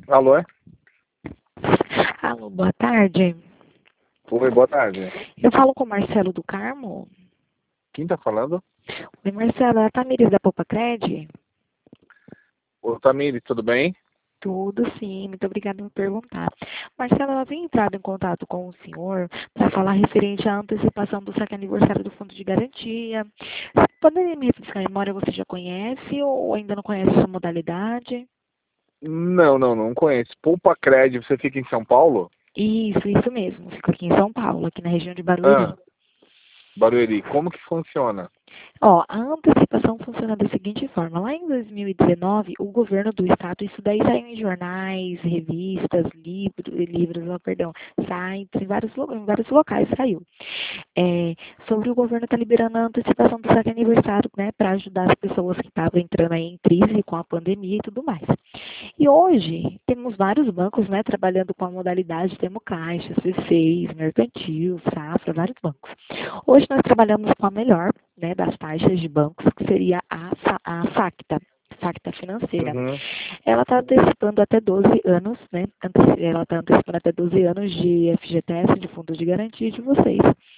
Alô, é? Alô, boa tarde. Oi, boa tarde. Eu falo com o Marcelo do Carmo. Quem tá falando? Oi, Marcelo, é a Tamires da Poupa Cred? Ô, Tamires, tudo bem? Tudo sim, muito obrigada por perguntar. Marcelo, eu havia entrado em contato com o senhor para falar referente à antecipação do saque aniversário do Fundo de Garantia. Poderia me refrescar a memória, você já conhece ou ainda não conhece essa modalidade? Não conheço. Poupa Cred, você fica em São Paulo? Isso mesmo. Fico aqui em São Paulo, aqui na região de Barueri. Ah, Barueri. Como que funciona? Ó, a antecipação funciona da seguinte forma. Lá em 2019, o governo do estado, isso daí saiu em jornais, revistas, livros, não, perdão, sites, em vários locais saiu. É, sobre o governo estar liberando a antecipação do saque aniversário, né, para ajudar as pessoas que estavam entrando aí em crise com a pandemia e tudo mais. E hoje temos vários bancos, né, trabalhando com a modalidade, temos Caixa, C6, Mercantil, Safra, vários bancos. Hoje nós trabalhamos com a melhor, né, das taxas de bancos, que seria a Facta. Facta Financeira. Uhum. Ela está antecipando até 12 anos, né? Ela está antecipando até 12 anos de FGTS, de fundo de garantia de vocês.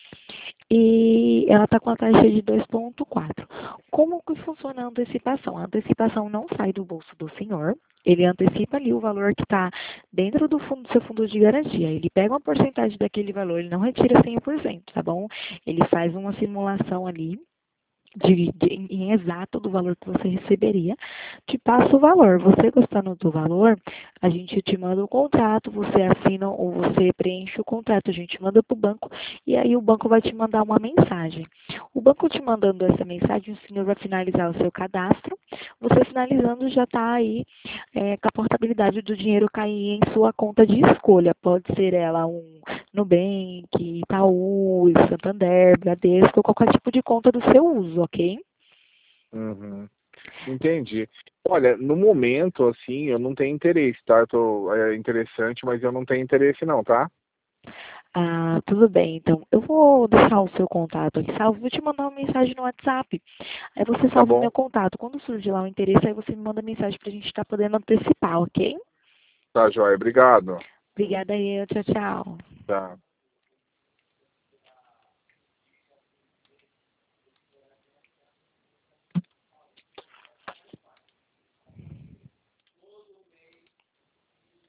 E ela está com a taxa de 2,4. Como que funciona a antecipação? A antecipação não sai do bolso do senhor, ele antecipa ali o valor que está dentro do seu fundo de garantia. Ele pega uma porcentagem daquele valor, ele não retira 100%, tá bom? Ele faz uma simulação ali em exato do valor que você receberia, te passa o valor. Você gostando do valor, a gente te manda o contrato, você assina ou você preenche o contrato, a gente manda para o banco e aí o banco vai te mandar uma mensagem. O banco te mandando essa mensagem, o senhor vai finalizar o seu cadastro. Você finalizando já está aí com a portabilidade do dinheiro cair em sua conta de escolha. Pode ser ela um Nubank, Itaú, Santander, Bradesco, qualquer tipo de conta do seu uso, ok? Uhum. Entendi. Olha, no momento, assim, eu não tenho interesse, tá? É interessante, mas eu não tenho interesse não, tá? Ah, tudo bem, então. Eu vou deixar o seu contato aqui salvo, vou te mandar uma mensagem no WhatsApp. Aí você Tá salva o bom. meu contato. Quando surgir lá o interesse, aí você me manda mensagem pra gente estar podendo antecipar, ok? Tá, joia. Obrigado. Obrigada aí, tchau, tchau. Tá.